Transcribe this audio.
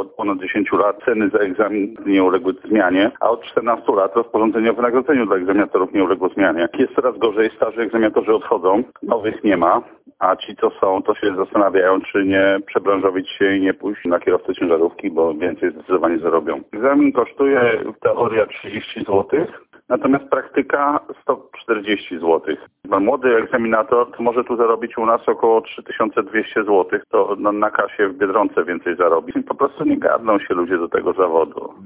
od ponad 10 lat ceny za egzamin nie uległy zmianie, a od 14 lat rozporządzenie o wynagrodzeniu dla egzaminatorów nie uległo zmianie. Jest coraz gorzej, starzy egzaminatorzy odchodzą, nowych nie ma, a ci co są, to się zastanawiają, czy nie przebranżowić się i nie pójść na kierowcę ciężarówki, bo więcej zdecydowanie zarobią. Egzamin kosztuje teoria 30 zł. Natomiast praktyka 140 zł. Młody egzaminator to może tu zarobić u nas około 3200 zł. To na kasie w Biedronce więcej zarobi. Po prostu nie garną się ludzie do tego zawodu.